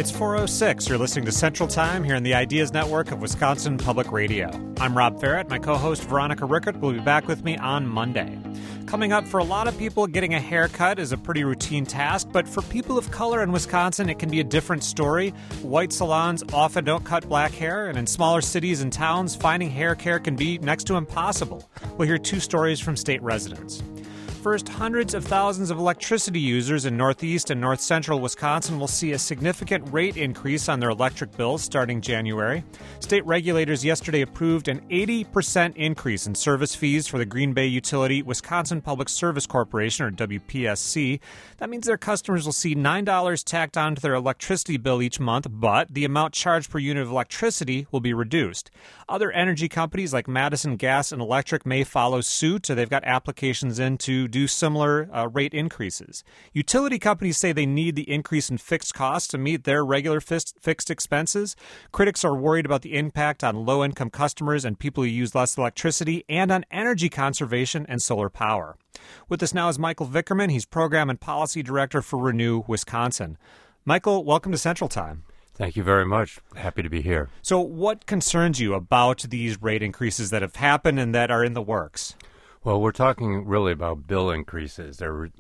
It's 4:06. You're listening to Central Time here in the Ideas Network of Wisconsin Public Radio. I'm Rob Ferrett. My co-host Veronica Rickert will be back with me on Monday. Coming up, for a lot of people, getting a haircut is a pretty routine task, but for people of color in Wisconsin, it can be a different story. White salons often don't cut black hair, and in smaller cities and towns, finding hair care can be next to impossible. We'll hear two stories from state residents. First, hundreds of thousands of electricity users in northeast and north central Wisconsin will see a significant rate increase on their electric bills starting January. State regulators yesterday approved an 80% increase in service fees for the Green Bay utility Wisconsin Public Service Corporation, or WPSC. That means their customers will see $9 tacked onto their electricity bill each month, but the amount charged per unit of electricity will be reduced. Other energy companies like Madison Gas and Electric may follow suit. They've got applications in to do similar rate increases. Utility companies say they need the increase in fixed costs to meet their regular fixed expenses. Critics are worried about the impact on low-income customers and people who use less electricity, and on energy conservation and solar power. With us now is Michael Vickerman. He's Program and Policy Director for Renew Wisconsin. Michael, welcome to Central Time. Thank you very much. Happy to be here. So what concerns you about these rate increases that have happened and that are in the works? Well, we're talking really about bill increases.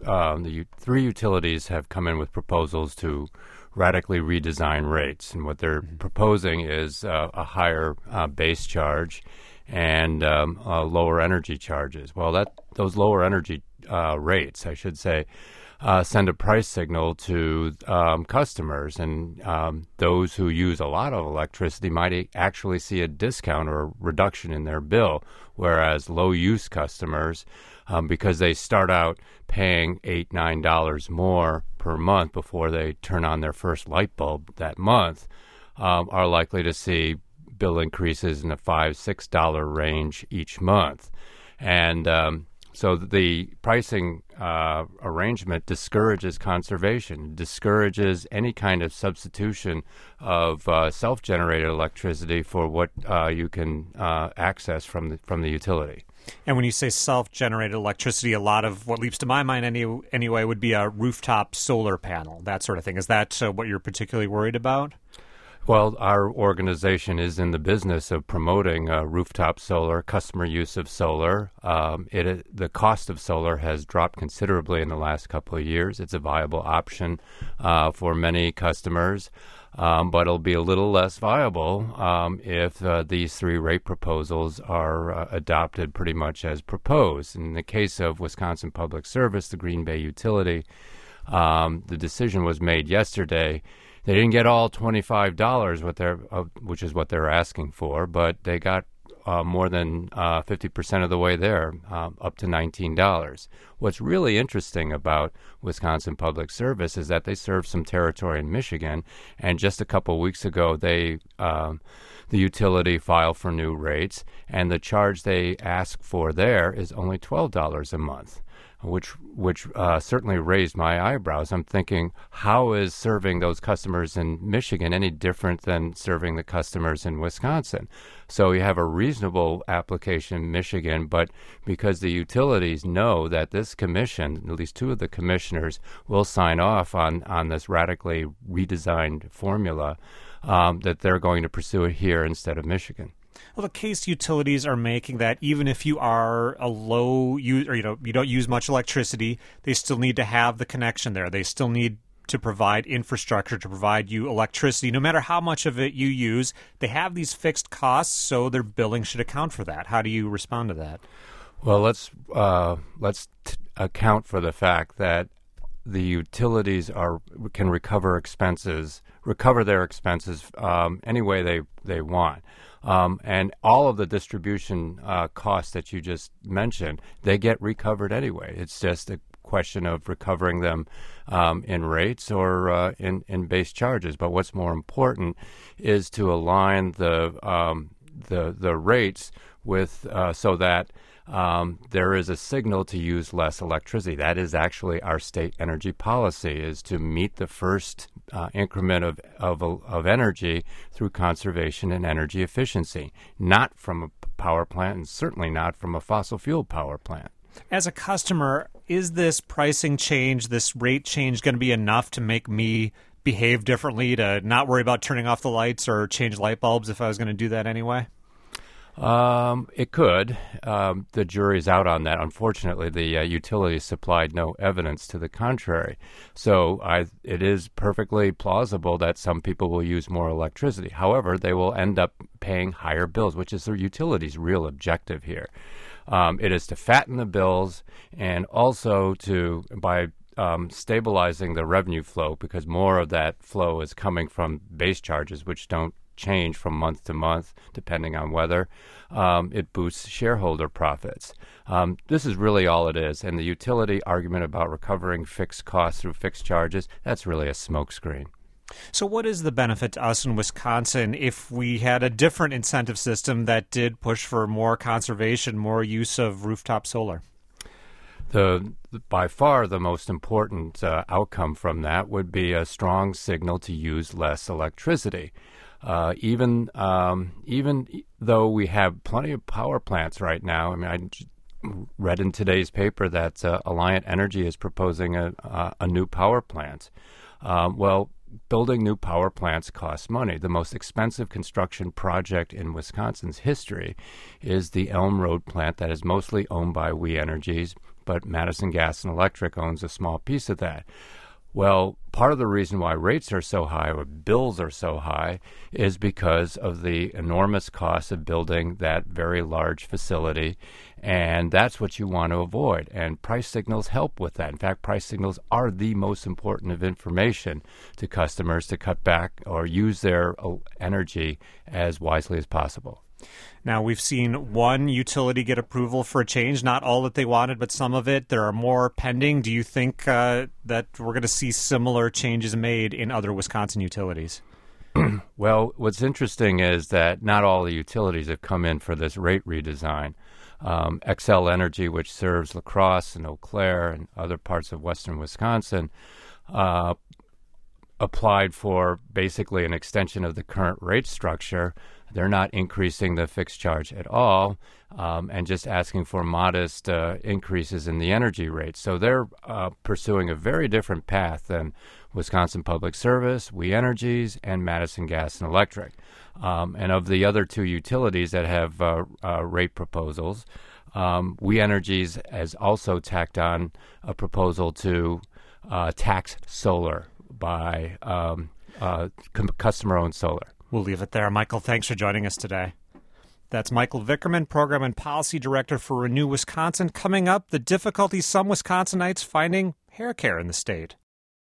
The three utilities have come in with proposals to radically redesign rates, and what they're proposing is a higher base charge and lower energy charges. Well, those lower energy rates, I should say, send a price signal to customers, and those who use a lot of electricity might actually see a discount or a reduction in their bill, whereas low-use customers, because they start out paying $8, $9 more per month before they turn on their first light bulb that month, are likely to see bill increases in the $5, $6 range each month. And so the pricing arrangement discourages conservation, discourages any kind of substitution of self-generated electricity for what you can access from the utility. And when you say self-generated electricity, a lot of what leaps to my mind anyway would be a rooftop solar panel, that sort of thing. Is that what you're particularly worried about? Well, our organization is in the business of promoting rooftop solar, customer use of solar. The cost of solar has dropped considerably in the last couple of years. It's a viable option for many customers, but it'll be a little less viable if these three rate proposals are adopted pretty much as proposed. In the case of Wisconsin Public Service, the Green Bay utility, the decision was made yesterday. They didn't get all $25, which is what they're asking for, but they got more than 50% of the way there, up to $19. What's really interesting about Wisconsin Public Service is that they serve some territory in Michigan, and just a couple weeks ago, the utility filed for new rates, and the charge they ask for there is only $12 a month. Which certainly raised my eyebrows. I'm thinking, how is serving those customers in Michigan any different than serving the customers in Wisconsin? So you have a reasonable application in Michigan, but because the utilities know that this commission, at least two of the commissioners, will sign off on this radically redesigned formula, that they're going to pursue it here instead of Michigan. Well, the case utilities are making that even if you are a low use, or you don't use much electricity, they still need to have the connection there. They still need to provide infrastructure to provide you electricity. No matter how much of it you use, they have these fixed costs, so their billing should account for that. How do you respond to that? Well, let's account for the fact that the utilities can recover their expenses any way they want. And all of the distribution costs that you just mentioned, they get recovered anyway. It's just a question of recovering them in rates or in base charges. But what's more important is to align the rates with so that there is a signal to use less electricity. That is actually our state energy policy, is to meet the first increment of energy through conservation and energy efficiency, not from a power plant and certainly not from a fossil fuel power plant. As a customer, is this pricing change, this rate change, going to be enough to make me behave differently to not worry about turning off the lights or change light bulbs if I was going to do that anyway? It could. The jury's out on that. Unfortunately, the utilities supplied no evidence to the contrary. So it is perfectly plausible that some people will use more electricity. However, they will end up paying higher bills, which is the utilities' real objective here. It is to fatten the bills and also by stabilizing the revenue flow, because more of that flow is coming from base charges, which don't change from month to month depending on weather. It boosts shareholder profits. This is really all it is. And the utility argument about recovering fixed costs through fixed charges, that's really a smokescreen. So what is the benefit to us in Wisconsin if we had a different incentive system that did push for more conservation, more use of rooftop solar? By far the most important outcome from that would be a strong signal to use less electricity. Even though we have plenty of power plants right now, I mean, I read in today's paper that Alliant Energy is proposing a new power plant. Well, building new power plants costs money. The most expensive construction project in Wisconsin's history is the Elm Road plant that is mostly owned by We Energies, but Madison Gas and Electric owns a small piece of that. Well, part of the reason why rates are so high or bills are so high is because of the enormous cost of building that very large facility, and that's what you want to avoid. And price signals help with that. In fact, price signals are the most important of information to customers to cut back or use their energy as wisely as possible. Now, we've seen one utility get approval for a change, not all that they wanted, but some of it. There are more pending. Do you think that we're going to see similar changes made in other Wisconsin utilities? Well, what's interesting is that not all the utilities have come in for this rate redesign. Xcel Energy, which serves La Crosse and Eau Claire and other parts of western Wisconsin, applied for basically an extension of the current rate structure. They're not increasing the fixed charge at all and just asking for modest increases in the energy rates. So they're pursuing a very different path than Wisconsin Public Service, We Energies, and Madison Gas and Electric. And of the other two utilities that have rate proposals, We Energies has also tacked on a proposal to tax solar by customer-owned solar. We'll leave it there. Michael, thanks for joining us today. That's Michael Vickerman, Program and Policy Director for Renew Wisconsin. Coming up, the difficulties some Wisconsinites finding hair care in the state.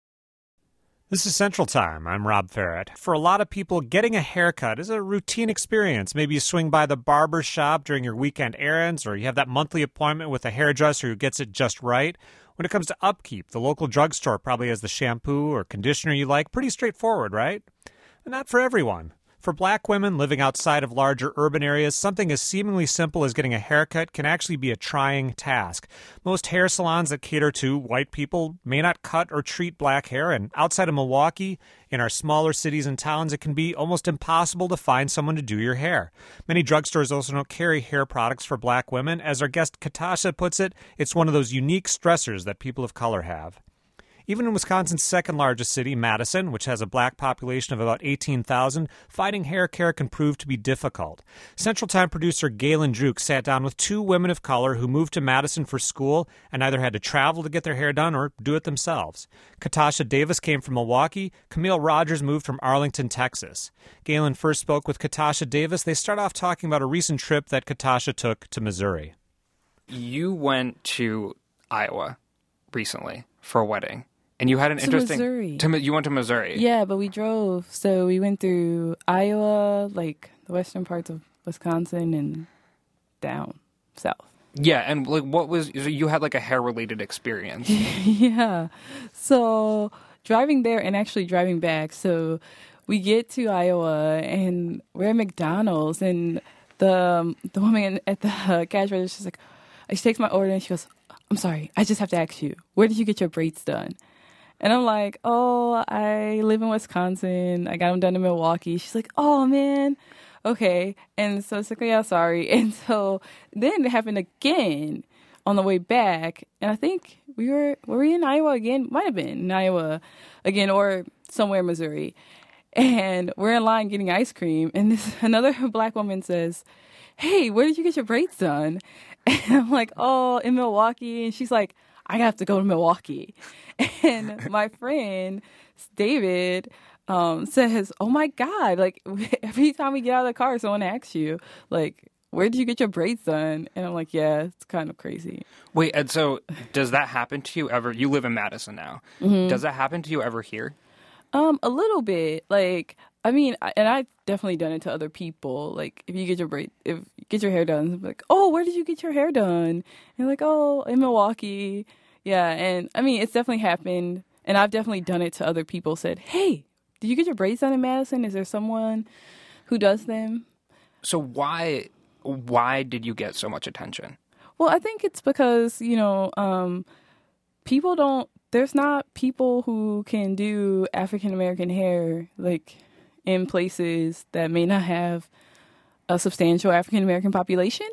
This is Central Time. I'm Rob Ferret. For a lot of people, getting a haircut is a routine experience. Maybe you swing by the barber shop during your weekend errands, or you have that monthly appointment with a hairdresser who gets it just right. When it comes to upkeep, the local drugstore probably has the shampoo or conditioner you like. Pretty straightforward, right? But not for everyone. For black women living outside of larger urban areas, something as seemingly simple as getting a haircut can actually be a trying task. Most hair salons that cater to white people may not cut or treat black hair, and outside of Milwaukee, in our smaller cities and towns, it can be almost impossible to find someone to do your hair. Many drugstores also don't carry hair products for black women. As our guest Katasha puts it, it's one of those unique stressors that people of color have. Even in Wisconsin's second largest city, Madison, which has a black population of about 18,000, finding hair care can prove to be difficult. Central Time producer Galen Druk sat down with two women of color who moved to Madison for school and either had to travel to get their hair done or do it themselves. Katasha Davis came from Milwaukee. Camille Rogers moved from Arlington, Texas. Galen first spoke with Katasha Davis. They start off talking about a recent trip that Katasha took to Missouri. You went to Iowa recently for a wedding. And you had an interesting... Missouri. You went to Missouri. Yeah, but we drove. So we went through Iowa, like the western parts of Wisconsin, and down south. Yeah, and like, what was... You had like a hair-related experience. Yeah. So driving there and actually driving back. So we get to Iowa, and we're at McDonald's, and the woman at the cash register, she's like... She takes my order, and she goes, "I'm sorry, I just have to ask you, where did you get your braids done?" And I'm like, "Oh, I live in Wisconsin. I got them done in Milwaukee." She's like, "Oh, man. Okay." And so it's like, "Yeah, sorry." And so then it happened again on the way back, and I think were we in Iowa again? Might have been in Iowa again or somewhere in Missouri. And we're in line getting ice cream, and another black woman says, "Hey, where did you get your braids done?" And I'm like, "Oh, in Milwaukee." And she's like, "I have to go to Milwaukee." And my friend David says, "Oh my God, like every time we get out of the car, someone asks you, like, where did you get your braids done?" And I'm like, "Yeah, it's kind of crazy." Wait, and so does that happen to you ever? You live in Madison now. Mm-hmm. Does that happen to you ever here? A little bit. Like, I mean, and I've definitely done it to other people. Like, if you get your hair done, like, "Oh, where did you get your hair done?" And you're like, "Oh, in Milwaukee." Yeah, and I mean, it's definitely happened, and I've definitely done it to other people. Said, "Hey, did you get your braids done in Madison? Is there someone who does them?" So why did you get so much attention? Well, I think it's because, people don't. There's not people who can do African American hair like in places that may not have a substantial African American population.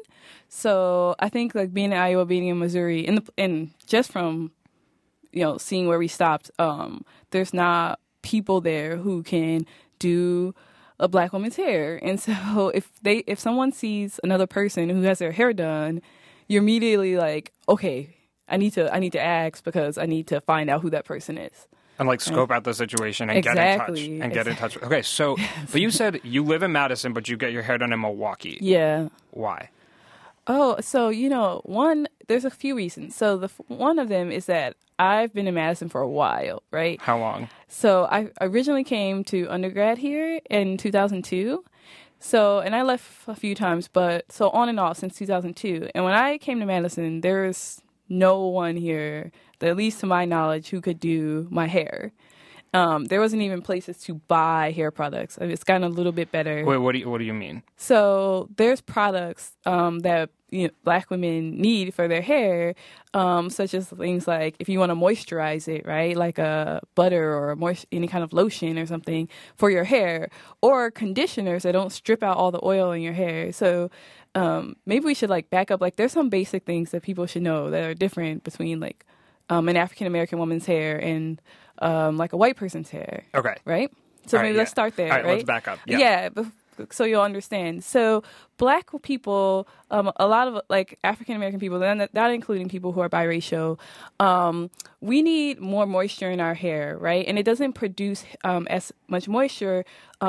So I think like being in Iowa, being in Missouri, and just from seeing where we stopped, there's not people there who can do a black woman's hair. And so if someone sees another person who has their hair done, you're immediately like, okay, I need to ask because I need to find out who that person is. And like scope out the situation and get in touch. Okay, so but you said you live in Madison, but you get your hair done in Milwaukee. Yeah. Why? Oh, so there's a few reasons. So one of them is that I've been in Madison for a while, right? How long? So I originally came to undergrad here in 2002. So, and I left a few times, but so on and off since 2002. And when I came to Madison, there was no one here, at least to my knowledge, who could do my hair. There wasn't even places to buy hair products. I mean, it's gotten a little bit better. Wait, what do you mean? So there's products that black women need for their hair, such as things like if you want to moisturize it, right, like a butter or any kind of lotion or something for your hair, or conditioners that don't strip out all the oil in your hair. So maybe we should like back up. Like there's some basic things that people should know that are different between like an African American woman's hair and like a white person's hair. Okay. Right? So maybe let's start there, right? Let's back up. Yeah, so you'll understand. So black people, a lot of like African American people, not including people who are biracial, we need more moisture in our hair, right? And it doesn't produce as much moisture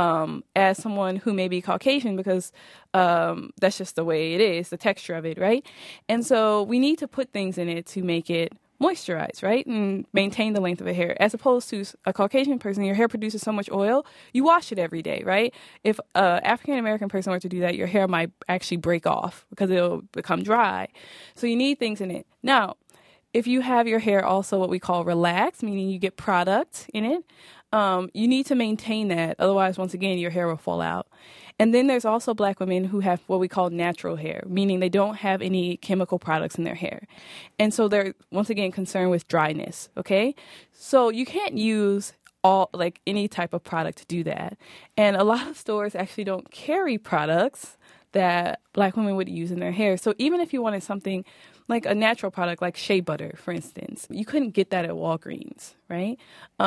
as someone who may be Caucasian because that's just the way it is, the texture of it, right? And so we need to put things in it to make it moisturize, right? And maintain the length of a hair. As opposed to a Caucasian person, your hair produces so much oil, you wash it every day, right? If an African American person were to do that, your hair might actually break off because it'll become dry. So you need things in it. Now, if you have your hair also what we call relaxed, meaning you get product in it, you need to maintain that. Otherwise, once again, your hair will fall out. And then there's also black women who have what we call natural hair, meaning they don't have any chemical products in their hair. And so they're, once again, concerned with dryness, okay? So you can't use any type of product to do that. And a lot of stores actually don't carry products that black women would use in their hair. So even if you wanted something like a natural product, like shea butter, for instance, you couldn't get that at Walgreens, right?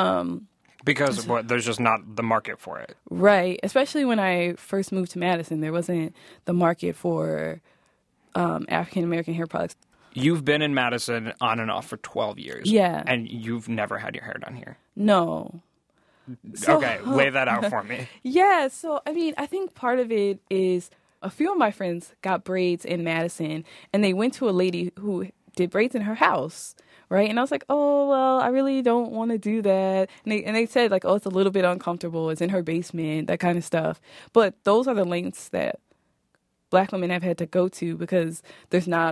Because there's just not the market for it. Right. Especially when I first moved to Madison, there wasn't the market for African-American hair products. You've been in Madison on and off for 12 years. Yeah. And you've never had your hair done here. No. Okay, lay that out for me. Yeah. So, I mean, I think part of it is a few of my friends got braids in Madison, and they went to a lady who did braids in her house. Right. And I was like, oh, well, I really don't want to do that. And they said, like, oh, it's a little bit uncomfortable. It's in her basement, that kind of stuff. But those are the lengths that black women have had to go to because there's not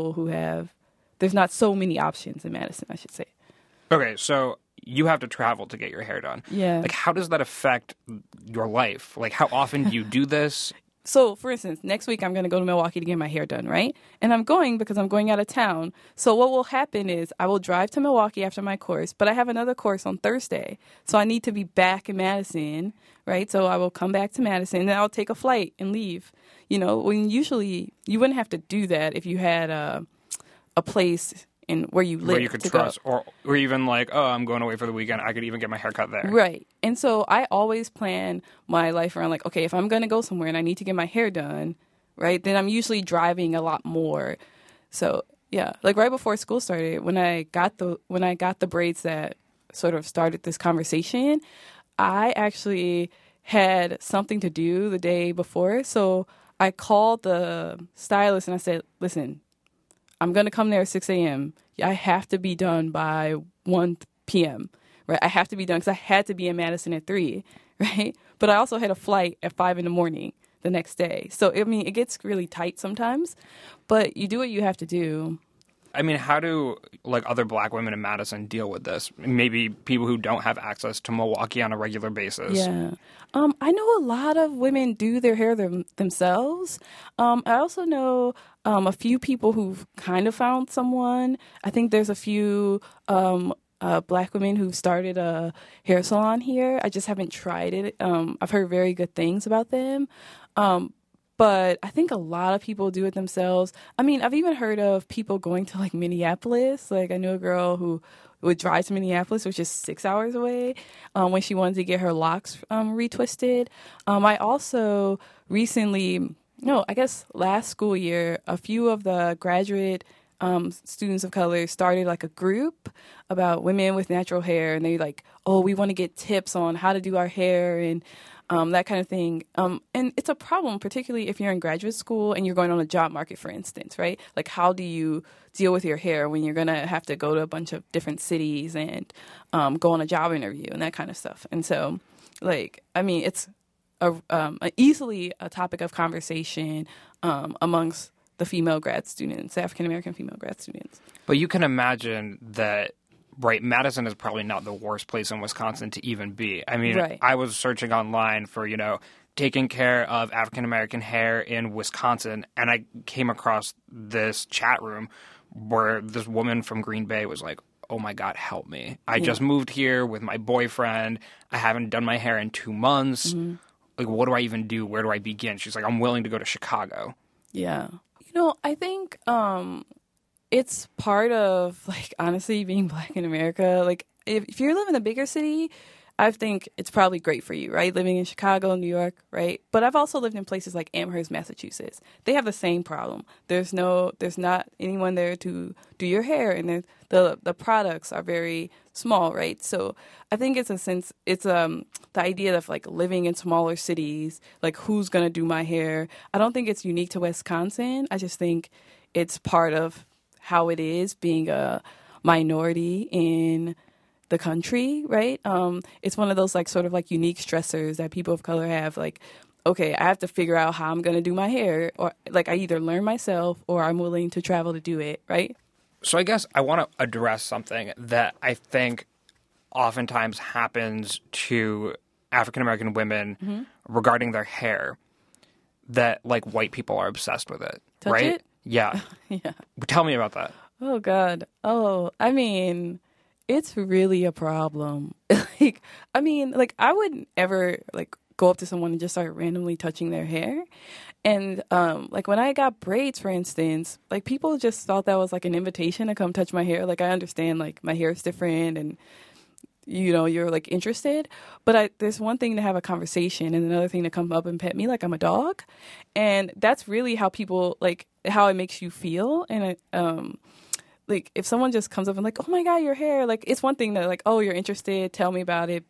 so many options in Madison, I should say. Okay. So you have to travel to get your hair done. Yeah. Like, how does that affect your life? Like, how often do you do this? So, for instance, next week I'm going to go to Milwaukee to get my hair done, right? And I'm going because I'm going out of town. So what will happen is I will drive to Milwaukee after my course, but I have another course on Thursday. So I need to be back in Madison, right? So I will come back to Madison, and then I'll take a flight and leave. When usually you wouldn't have to do that if you had a place in where you live where you could to trust, go. or even like, oh, I'm going away for the weekend. I could even get my hair cut there. Right. And so I always plan my life around like, okay, if I'm going to go somewhere and I need to get my hair done, right, then I'm usually driving a lot more. So yeah, like right before school started, when I got the braids that sort of started this conversation, I actually had something to do the day before. So I called the stylist and I said, listen, I'm going to come there at 6 a.m. I have to be done by 1 p.m., right? I have to be done because I had to be in Madison at 3, right? But I also had a flight at 5 in the morning the next day. So, I mean, it gets really tight sometimes, but you do what you have to do. I mean, how do like other Black women in Madison deal with this? Maybe people who don't have access to Milwaukee on a regular basis. Yeah. I know a lot of women do their hair themselves. I also know a few people who've kind of found someone. I think there's a few Black women who've started a hair salon here. I just haven't tried it. I've heard very good things about them. But I think a lot of people do it themselves. I mean, I've even heard of people going to like Minneapolis. Like I knew a girl who would drive to Minneapolis, which is 6 hours away, when she wanted to get her locks retwisted. I also recently, I guess last school year, a few of the graduate students of color started like a group about women with natural hair, and they like, oh, we want to get tips on how to do our hair and that kind of thing. And it's a problem, particularly if you're in graduate school and you're going on a job market, for instance, right? Like, how do you deal with your hair when you're going to have to go to a bunch of different cities and go on a job interview and that kind of stuff? And so, like, I mean, it's easily a topic of conversation amongst the female grad students, African-American female grad students. But you can imagine that, right, Madison is probably not the worst place in Wisconsin to even be. I mean, right. I was searching online for, taking care of African-American hair in Wisconsin, and I came across this chat room where this woman from Green Bay was like, oh my God, help me. I just moved here with my boyfriend. I haven't done my hair in 2 months. Mm-hmm. Like, what do I even do? Where do I begin? She's like, I'm willing to go to Chicago. Yeah. I think it's part of, like, honestly, being Black in America. Like, if you live in a bigger city, I think it's probably great for you, right? Living in Chicago, New York, right? But I've also lived in places like Amherst, Massachusetts. They have the same problem. There's not anyone there to do your hair, and the products are very small, right? So I think it's the idea of like living in smaller cities, like who's going to do my hair. I don't think it's unique to Wisconsin. I just think it's part of how it is being a minority in the country, right? It's one of those like sort of like unique stressors that people of color have. Like, okay, I have to figure out how I'm going to do my hair, or like I either learn myself or I'm willing to travel to do it, right? So I guess I want to address something that I think oftentimes happens to African-American women regarding their hair, that like white people are obsessed with it, Touch right? it? Yeah. Yeah. Tell me about that. Oh, God. Oh, I mean, it's really a problem. I wouldn't ever like go up to someone and just start randomly touching their hair. And like when I got braids, for instance, like people just thought that was like an invitation to come touch my hair. Like I understand like my hair is different and you're like interested, but there's one thing to have a conversation and another thing to come up and pet me like I'm a dog. And that's really how people like how it makes you feel. And like if someone just comes up and like, oh my God, your hair, like it's one thing that like, oh, you're interested, tell me about it,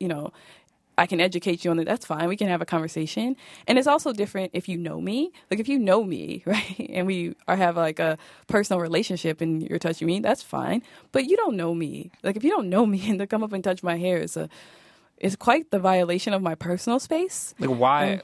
I can educate you on it. That's fine. We can have a conversation. And it's also different if you know me. Like if you know me, right, and we have like a personal relationship and you're touching me, that's fine. But you don't know me. Like if you don't know me and to come up and touch my hair is quite the violation of my personal space. Like why?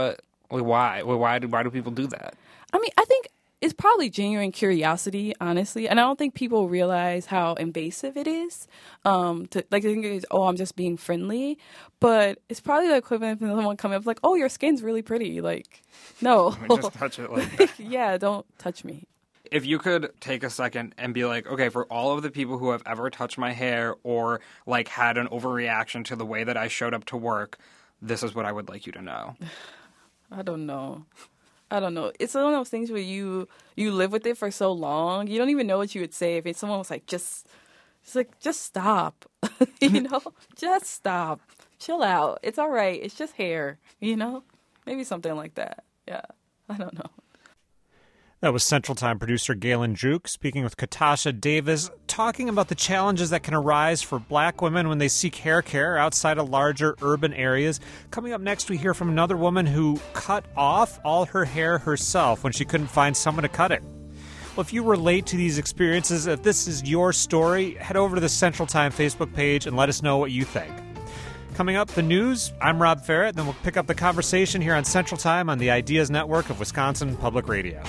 Why do people do that? I mean, I think it's probably genuine curiosity, honestly, and I don't think people realize how invasive it is. To like think it's, oh, I'm just being friendly, but it's probably the equivalent of someone coming up like, oh, your skin's really pretty. Like, no, I mean, just touch it like that. Yeah, don't touch me. If you could take a second and be like, okay, for all of the people who have ever touched my hair or like had an overreaction to the way that I showed up to work, this is what I would like you to know. I don't know. I don't know. It's one of those things where you live with it for so long, you don't even know what you would say if someone was like, just stop, just stop, chill out. It's all right. It's just hair, maybe something like that. Yeah, I don't know. That was Central Time producer Galen Juke speaking with Katasha Davis, talking about the challenges that can arise for black women when they seek hair care outside of larger urban areas. Coming up next, we hear from another woman who cut off all her hair herself when she couldn't find someone to cut it. Well, if you relate to these experiences, if this is your story, head over to the Central Time Facebook page and let us know what you think. Coming up, the news. I'm Rob Ferret, then we'll pick up the conversation here on Central Time on the Ideas Network of Wisconsin Public Radio.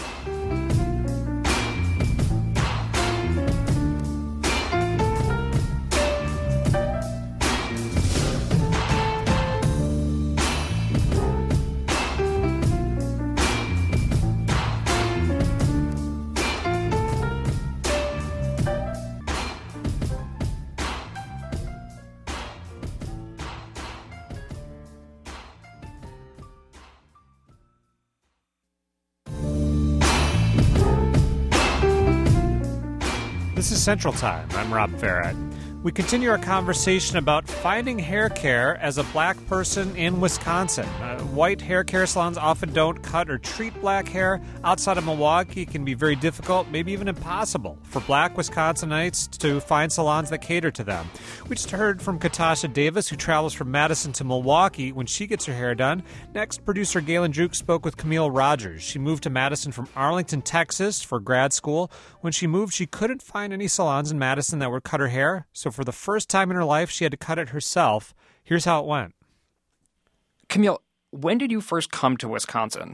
This is Central Time. I'm Rob Ferret. We continue our conversation about finding hair care as a black person in Wisconsin. White hair care salons often don't cut or treat black hair. Outside of Milwaukee, it can be very difficult, maybe even impossible, for black Wisconsinites to find salons that cater to them. We just heard from Katasha Davis, who travels from Madison to Milwaukee when she gets her hair done. Next, producer Galen Juke spoke with Camille Rogers. She moved to Madison from Arlington, Texas for grad school. When she moved, she couldn't find any salons in Madison that would cut her hair, so for the first time in her life, she had to cut it herself. Here's how it went. Camille, when did you first come to Wisconsin?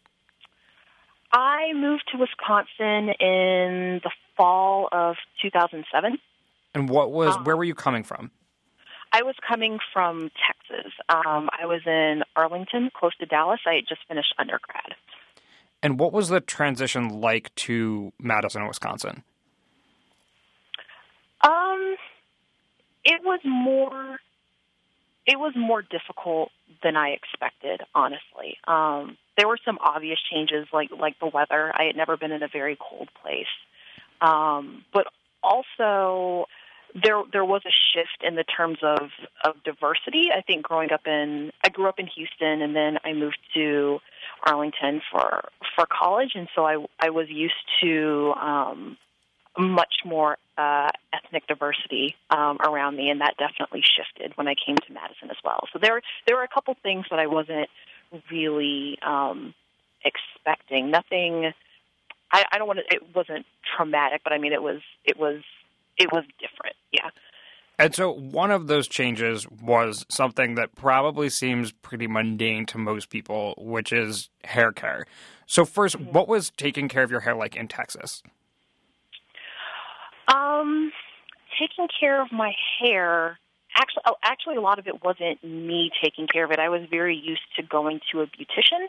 I moved to Wisconsin in the fall of 2007. And where were you coming from? I was coming from Texas. I was in Arlington, close to Dallas. I had just finished undergrad. And what was the transition like to Madison, Wisconsin? It was more difficult than I expected, honestly. There were some obvious changes, like the weather. I had never been in a very cold place. But also, there was a shift in the terms of diversity. I think I grew up in Houston, and then I moved to Arlington for college, and so I was used to much more ethnic diversity around me, and that definitely shifted when I came to Madison as well. So there were a couple things that I wasn't really expecting. Nothing. I don't want to. It wasn't traumatic, but I mean, it was different. Yeah. And so one of those changes was something that probably seems pretty mundane to most people, which is hair care. So first, what was taking care of your hair like in Texas? Taking care of my hair, actually, a lot of it wasn't me taking care of it. I was very used to going to a beautician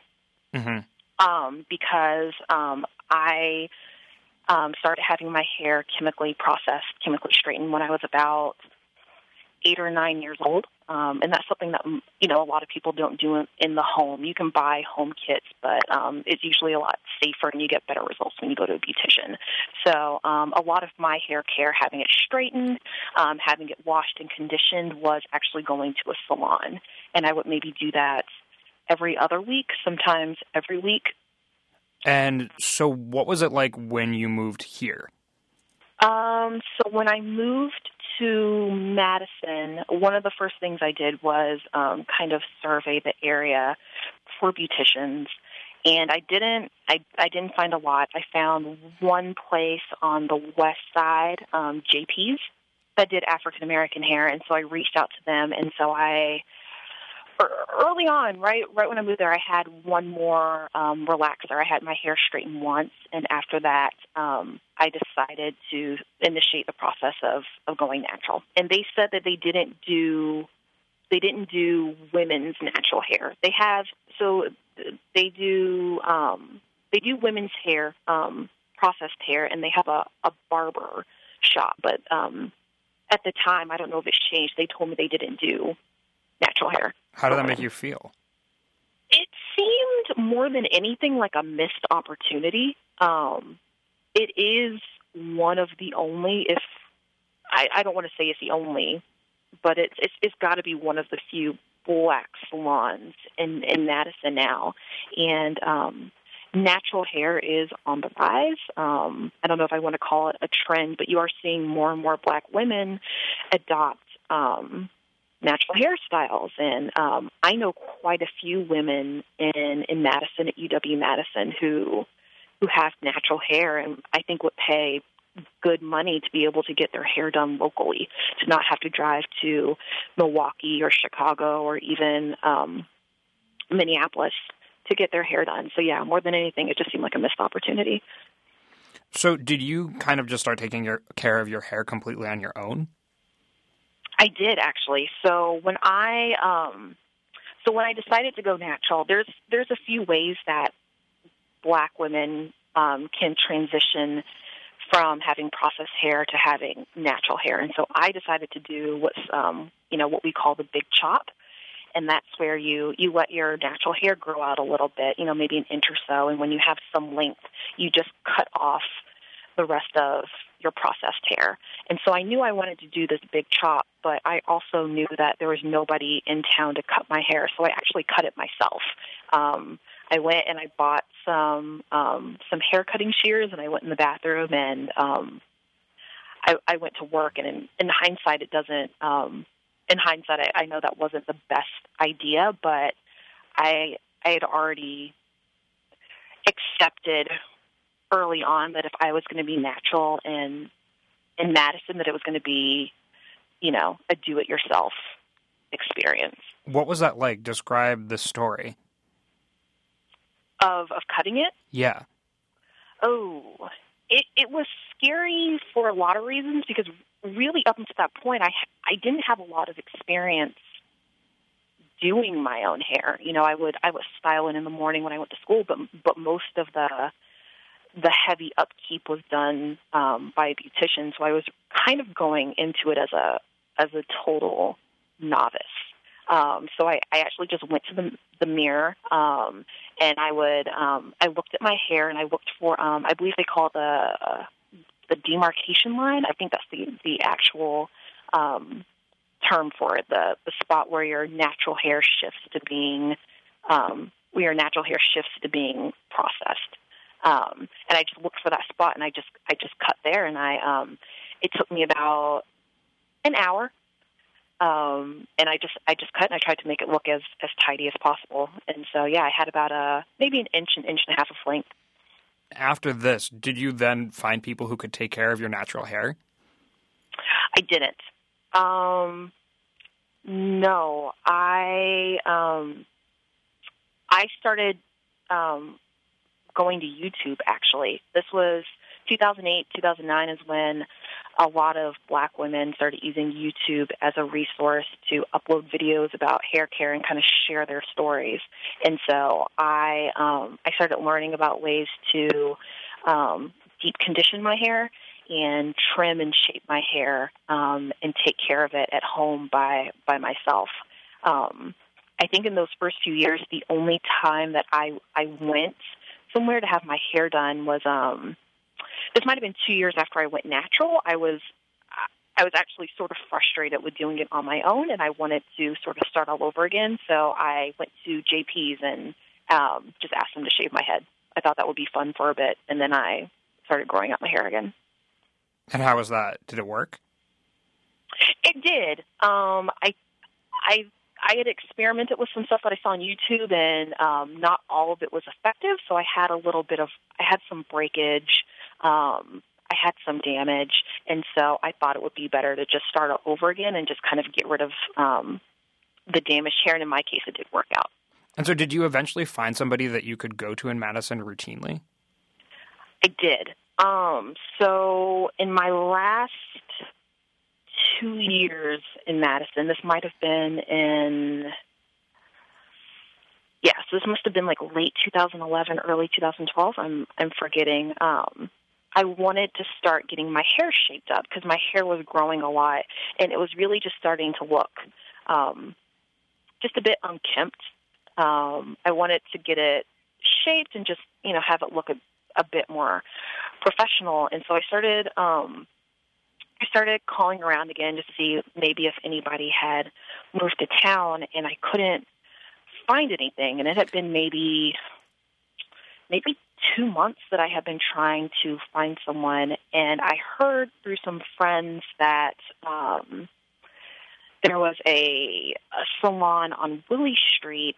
because I started having my hair chemically processed, chemically straightened when I was about 8 or 9 years old. And that's something that, a lot of people don't do in the home. You can buy home kits, but it's usually a lot safer and you get better results when you go to a beautician. So a lot of my hair care, having it straightened, having it washed and conditioned, was actually going to a salon. And I would maybe do that every other week, sometimes every week. And so what was it like when you moved here? So when I moved to Madison, one of the first things I did was kind of survey the area for beauticians, and I didn't find a lot. I found one place on the west side, JP's, that did African American hair, and so I reached out to them, and so early on, right when I moved there, I had one more relaxer. I had my hair straightened once, and after that, I decided to initiate the process of going natural. And they said that they didn't do women's natural hair. They do women's hair, processed hair, and they have a barber shop. But at the time, I don't know if it's changed. They told me they didn't do natural hair. How did that make you feel? It seemed more than anything like a missed opportunity. It is one of the only, if I don't want to say it's the only, but it's got to be one of the few black salons in Madison now, and natural hair is on the rise. I don't know if I want to call it a trend, but you are seeing more and more black women adopt natural hairstyles, and I know quite a few women in Madison, at UW-Madison, who have natural hair, and I think would pay good money to be able to get their hair done locally, to not have to drive to Milwaukee or Chicago or even Minneapolis to get their hair done. So yeah, more than anything, it just seemed like a missed opportunity. So did you kind of just start taking care of your hair completely on your own? I did, actually. So when I decided to go natural, there's a few ways that black women can transition from having processed hair to having natural hair. And so I decided to do what we call the big chop. And that's where you let your natural hair grow out a little bit, maybe an inch or so. And when you have some length, you just cut off the rest of your processed hair. And so I knew I wanted to do this big chop, but I also knew that there was nobody in town to cut my hair. So I actually cut it myself. I went and I bought some hair cutting shears, and I went in the bathroom, and I went to work. And in hindsight, I know that wasn't the best idea, but I had already accepted early on that if I was going to be natural in Madison, that it was going to be, a do-it-yourself experience. What was that like? Describe the story. Of cutting it? Yeah. Oh, it was scary for a lot of reasons, because really up until that point, I didn't have a lot of experience doing my own hair. I would style it in the morning when I went to school, but most of the heavy upkeep was done by a beautician. So I was kind of going into it as a total novice. So I actually just went to the mirror, and I looked at my hair, and I looked for I believe they call it the demarcation line. I think that's the actual term for it. The spot where your natural hair shifts to being processed. And I just looked for that spot, and I just cut there, and it took me about an hour. And I just cut, and I tried to make it look as tidy as possible. And so, yeah, I had about maybe an inch and a half of length. After this, did you then find people who could take care of your natural hair? I didn't. No, I started going to YouTube, actually. This was 2008, 2009 is when a lot of black women started using YouTube as a resource to upload videos about hair care and kind of share their stories. And so I started learning about ways to deep condition my hair and trim and shape my hair and take care of it at home by myself. I think in those first few years, the only time that I went somewhere to have my hair done was this might have been 2 years after I went natural. I was actually sort of frustrated with doing it on my own, and I wanted to sort of start all over again. So I went to JP's and just asked them to shave my head. I thought that would be fun for a bit, and then I started growing out my hair again. And how was that? Did it work? It did. I had experimented with some stuff that I saw on YouTube, and not all of it was effective. So I had some breakage. I had some damage, and so I thought it would be better to just start over again and just kind of get rid of the damaged hair. And in my case, it did work out. And so, did you eventually find somebody that you could go to in Madison routinely? I did. So in my last 2 years in Madison, this might have been so this must have been like late 2011, early 2012. I'm forgetting. I wanted to start getting my hair shaped up because my hair was growing a lot, and it was really just starting to look just a bit unkempt. I wanted to get it shaped and just, have it look a bit more professional. And so I started calling around again to see maybe if anybody had moved to town, and I couldn't find anything. And it had been maybe 2 months that I had been trying to find someone, and I heard through some friends that there was a salon on Willie Street,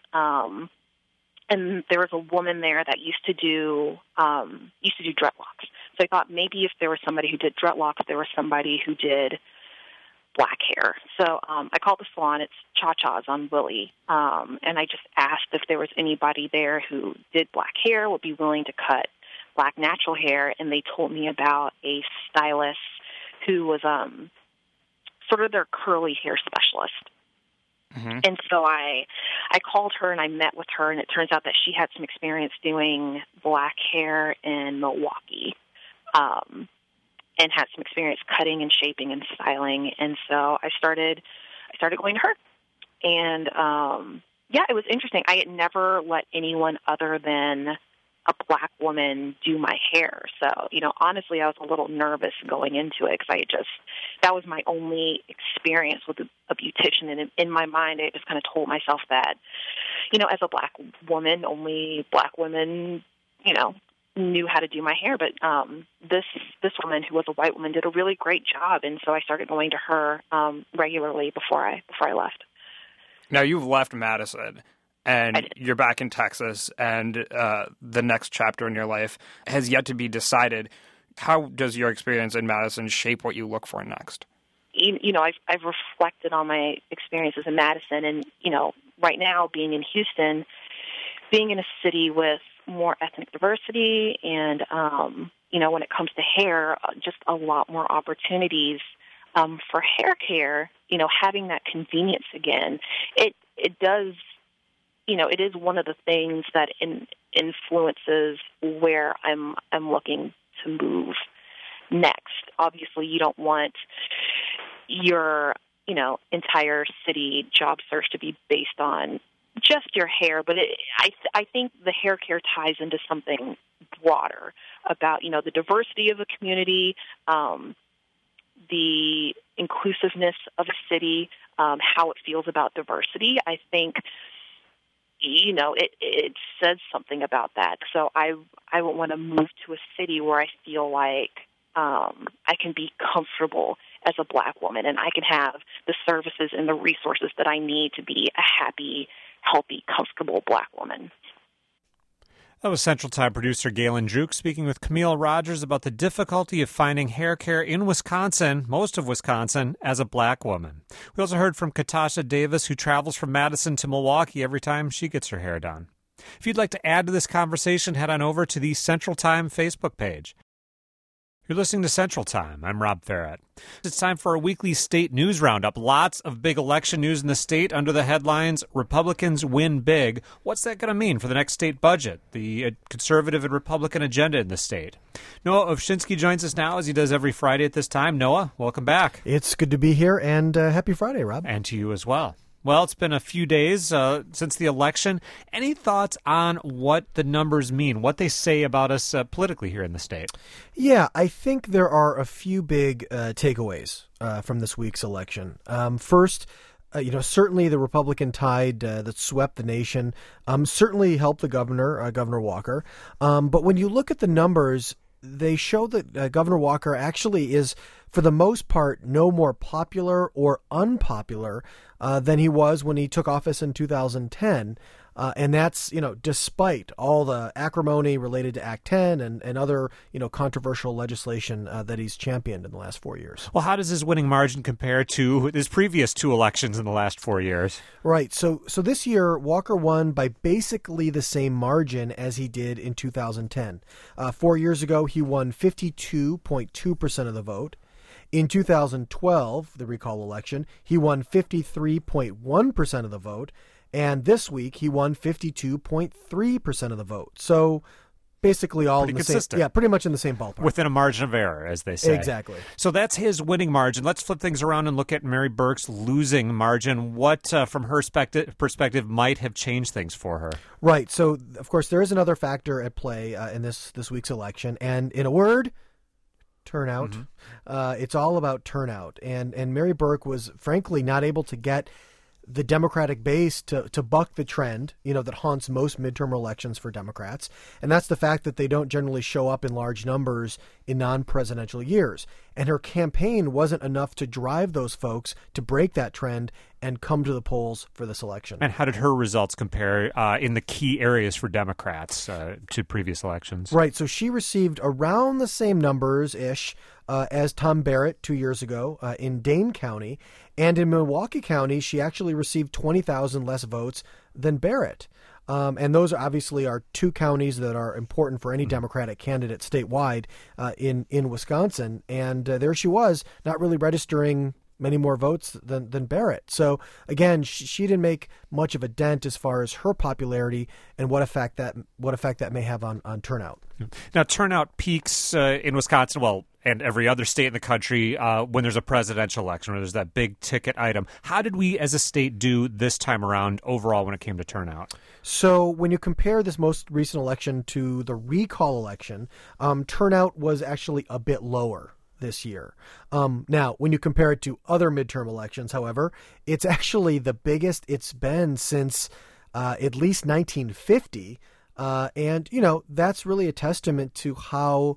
and there was a woman there that used to do dreadlocks. So I thought maybe if there was somebody who did dreadlocks, there was somebody who did black hair. So I called the salon. It's Cha-Cha's on Willie, and I just asked if there was anybody there who did black hair, would be willing to cut black natural hair, and they told me about a stylist who was sort of their curly hair specialist. Mm-hmm. And so I called her and I met with her, and it turns out that she had some experience doing black hair in Milwaukee, and had some experience cutting and shaping and styling. And so I started going to her. And it was interesting. I had never let anyone other than a black woman do my hair. So, honestly, I was a little nervous going into it because that was my only experience with a beautician. And in my mind, I just kind of told myself that, as a black woman, only black women, knew how to do my hair. But this woman, who was a white woman, did a really great job. And so I started going to her regularly before I left. Now, you've left Madison, and you're back in Texas, and the next chapter in your life has yet to be decided. How does your experience in Madison shape what you look for next? I've reflected on my experiences in Madison, and, right now being in Houston, being in a city with more ethnic diversity and, when it comes to hair, just a lot more opportunities for hair care, having that convenience again, it does, it is one of the things that influences where I'm looking to move next. Obviously, you don't want your, entire city job search to be based on just your hair, but I think the hair care ties into something broader about, the diversity of a community, the inclusiveness of a city, how it feels about diversity. I think, it says something about that. So I would want to move to a city where I feel like I can be comfortable as a black woman, and I can have the services and the resources that I need to be a happy, healthy, comfortable black woman. That was Central Time producer Galen Juke speaking with Camille Rogers about the difficulty of finding hair care in Wisconsin, most of Wisconsin, as a black woman. We also heard from Katasha Davis, who travels from Madison to Milwaukee every time she gets her hair done. If you'd like to add to this conversation, head on over to the Central Time Facebook page. You're listening to Central Time. I'm Rob Ferret. It's time for a weekly state news roundup. Lots of big election news in the state under the headlines, Republicans win big. What's that going to mean for the next state budget, the conservative and Republican agenda in the state? Noah Ovchinsky joins us now, as he does every Friday at this time. Noah, welcome back. It's good to be here, and happy Friday, Rob. And to you as well. Well, it's been a few days since the election. Any thoughts on what the numbers mean, what they say about us politically here in the state? Yeah, I think there are a few big takeaways from this week's election. First, certainly the Republican tide that swept the nation certainly helped the governor, Governor Walker. But when you look at the numbers, they show that Governor Walker actually is, for the most part, no more popular or unpopular than he was when he took office in 2010. And that's, despite all the acrimony related to Act 10 and other, controversial legislation that he's championed in the last 4 years. Well, how does his winning margin compare to his previous two elections in the last 4 years? Right. So this year, Walker won by basically the same margin as he did in 2010. 4 years ago, he won 52.2% of the vote. In 2012, the recall election, he won 53.1% of the vote. And this week, he won 52.3% of the vote. So basically all Pretty in the consistent. same, pretty much in the same ballpark. Within a margin of error, as they say. Exactly. So that's his winning margin. Let's flip things around and look at Mary Burke's losing margin. What, from her perspective, might have changed things for her? Right. So, of course, there is another factor at play in this week's election, and in a word, turnout. It's all about turnout, and Mary Burke was frankly not able to get the Democratic base to buck the trend, that haunts most midterm elections for Democrats, and that's the fact that they don't generally show up in large numbers in non-presidential years. And her campaign wasn't enough to drive those folks to break that trend and come to the polls for this election. And how did her results compare in the key areas for Democrats to previous elections? Right. So she received around the same numbers-ish as Tom Barrett 2 years ago in Dane County. And in Milwaukee County, she actually received 20,000 less votes than Barrett. And those obviously are two counties that are important for any Democratic candidate statewide in Wisconsin. And there she was, not really registering many more votes than Barrett. So again, she didn't make much of a dent as far as her popularity and what effect that may have on turnout. Now, turnout peaks in Wisconsin, and every other state in the country when there's a presidential election, where there's that big ticket item. How did we as a state do this time around overall when it came to turnout? So when you compare this most recent election to the recall election, turnout was actually a bit lower this year. Now, when you compare it to other midterm elections, however, it's actually the biggest it's been since at least 1950. And, that's really a testament to how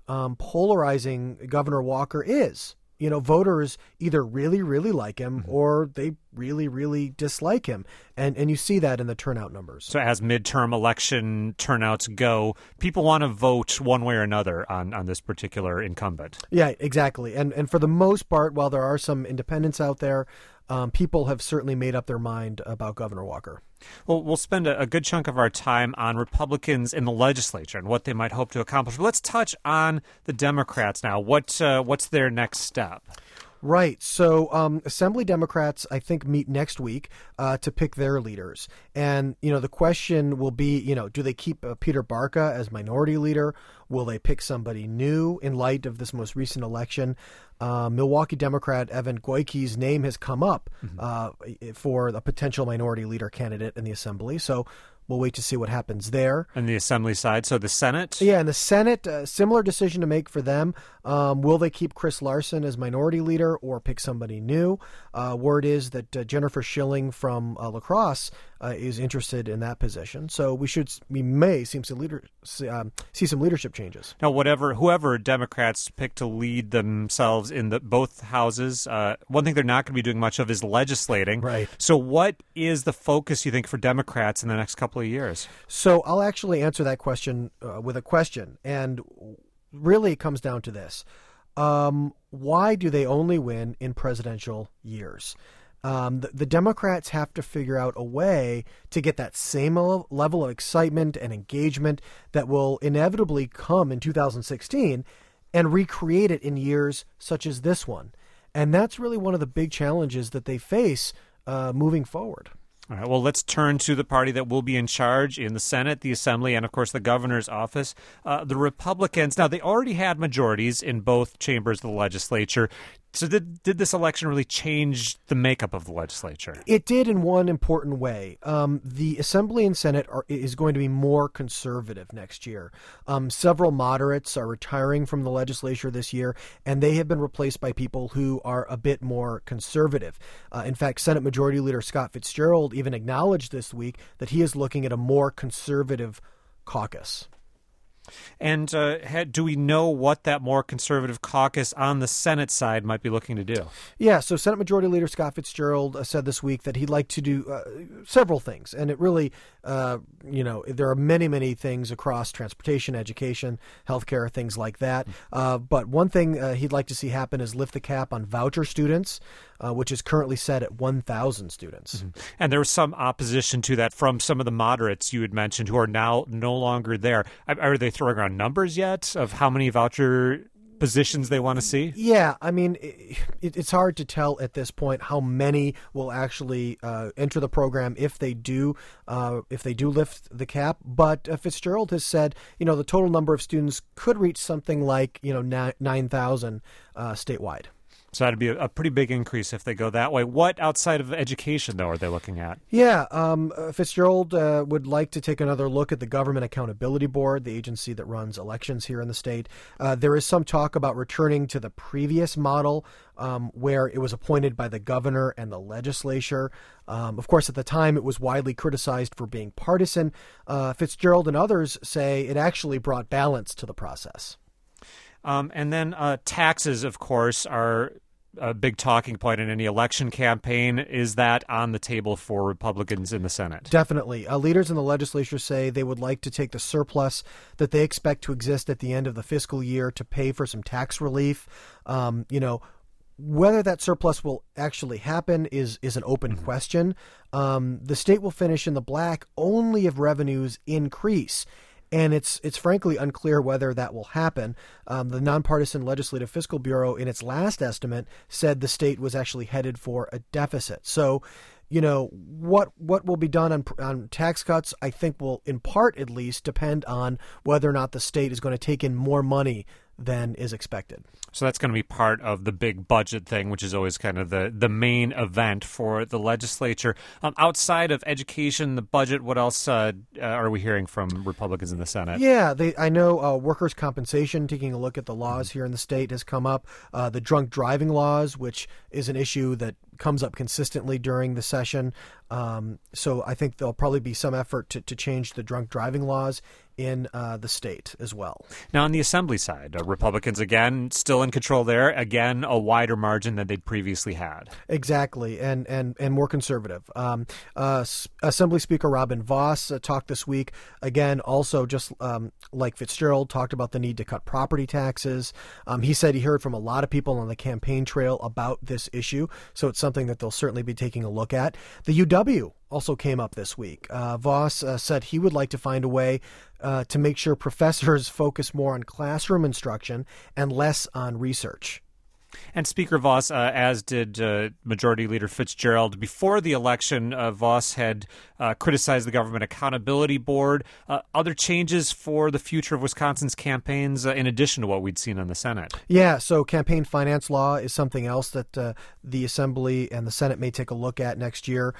polarizing Governor Walker is. Voters either really, really like him or they really, really dislike him. And you see that in the turnout numbers. So as midterm election turnouts go, people want to vote one way or another on this particular incumbent. Yeah, exactly. And for the most part, while there are some independents out there, people have certainly made up their mind about Governor Walker. Well, we'll spend a good chunk of our time on Republicans in the legislature and what they might hope to accomplish. But let's touch on the Democrats now. What's their next step? Right. So Assembly Democrats, I think, meet next week to pick their leaders. And, the question will be, do they keep Peter Barca as minority leader? Will they pick somebody new in light of this most recent election? Milwaukee Democrat Evan Goyke's name has come up for the potential minority leader candidate in the Assembly. So we'll wait to see what happens there. On the Assembly side, so the Senate? Yeah, and the Senate, similar decision to make for them. Will they keep Chris Larson as minority leader or pick somebody new? Word is that Jennifer Schilling from La Crosse is interested in that position. So we may see some leadership changes. Now, whoever Democrats pick to lead themselves in both houses, one thing they're not going to be doing much of is legislating. Right. So what is the focus, you think, for Democrats in the next couple of years? So I'll actually answer that question with a question. And really it comes down to this. Why do they only win in presidential years? The Democrats have to figure out a way to get that same level of excitement and engagement that will inevitably come in 2016 and recreate it in years such as this one. And that's really one of the big challenges that they face moving forward. All right, well, let's turn to the party that will be in charge in the Senate, the Assembly, and, of course, the governor's office. The Republicans, now, they already had majorities in both chambers of the legislature. So did this election really change the makeup of the legislature? It did in one important way. The Assembly and Senate is going to be more conservative next year. Several moderates are retiring from the legislature this year, and they have been replaced by people who are a bit more conservative. In fact, Senate Majority Leader Scott Fitzgerald even acknowledged this week that he is looking at a more conservative caucus. And do we know what that more conservative caucus on the Senate side might be looking to do? Yeah, so Senate Majority Leader Scott Fitzgerald said this week that he'd like to do several things. And it really, there are many, many things across transportation, education, healthcare, things like that. But one thing he'd like to see happen is lift the cap on voucher students, which is currently set at 1,000 students. Mm-hmm. And there was some opposition to that from some of the moderates you had mentioned who are now no longer there. Are they throwing around numbers yet of how many voucher positions they want to see? Yeah, I mean, it's hard to tell at this point how many will actually enter the program if they do lift the cap. But Fitzgerald has said, the total number of students could reach something like 9,000 statewide. So that'd be a pretty big increase if they go that way. What outside of education, though, are they looking at? Yeah, Fitzgerald would like to take another look at the Government Accountability Board, the agency that runs elections here in the state. There is some talk about returning to the previous model where it was appointed by the governor and the legislature. Of course, at the time, it was widely criticized for being partisan. Fitzgerald and others say it actually brought balance to the process. And then taxes, of course, are a big talking point in any election campaign. Is that on the table for Republicans in the Senate? Definitely. Leaders in the legislature say they would like to take the surplus that they expect to exist at the end of the fiscal year to pay for some tax relief. Whether that surplus will actually happen is an open question. The state will finish in the black only if revenues increase. And it's frankly unclear whether that will happen. The Nonpartisan Legislative Fiscal Bureau, in its last estimate, said the state was actually headed for a deficit. So, what will be done on tax cuts, I think will, in part at least, depend on whether or not the state is going to take in more money than is expected. So that's going to be part of the big budget thing, which is always kind of the main event for the legislature. Outside of education, the budget, what else are we hearing from Republicans in the Senate? Yeah, I know workers' compensation, taking a look at the laws here in the state, has come up. The drunk driving laws, which is an issue that comes up consistently during the session. So I think there'll probably be some effort to change the drunk driving laws in the state as well. Now, on the Assembly side, Republicans, again, still in control there. Again, a wider margin than they'd previously had. Exactly, and more conservative. Assembly Speaker Robin Vos talked this week, again, also just like Fitzgerald, talked about the need to cut property taxes. He said he heard from a lot of people on the campaign trail about this issue, so it's something that they'll certainly be taking a look at. The UW also came up this week. Vos said he would like to find a way to make sure professors focus more on classroom instruction and less on research. And Speaker Vos, as did Majority Leader Fitzgerald, before the election, Vos had criticized the Government Accountability Board. Other changes for the future of Wisconsin's campaigns, in addition to what we'd seen in the Senate? Yeah, so campaign finance law is something else that the Assembly and the Senate may take a look at next year.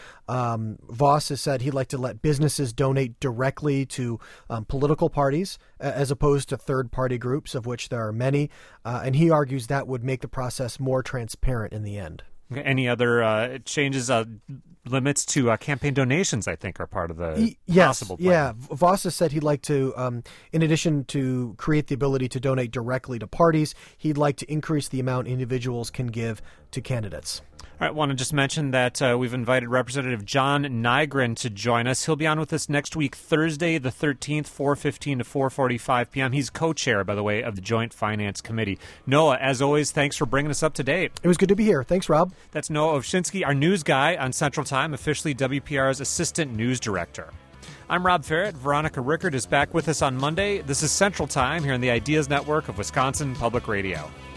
Vos has said he'd like to let businesses donate directly to political parties as opposed to third-party groups, of which there are many. And he argues that would make the process more transparent in the end. Any other changes, limits to campaign donations, I think, are part of the possible plan? Yeah. Vos has said he'd like to, in addition to create the ability to donate directly to parties, he'd like to increase the amount individuals can give to candidates. All right, I want to just mention that we've invited Representative John Nygren to join us. He'll be on with us next week, Thursday the 13th, 4:15 to 4:45 p.m. He's co-chair, by the way, of the Joint Finance Committee. Noah, as always, thanks for bringing us up to date. It was good to be here. Thanks, Rob. That's Noah Ovchinsky, our news guy on Central Time, officially WPR's Assistant News Director. I'm Rob Ferret. Veronica Rickert is back with us on Monday. This is Central Time here on the Ideas Network of Wisconsin Public Radio.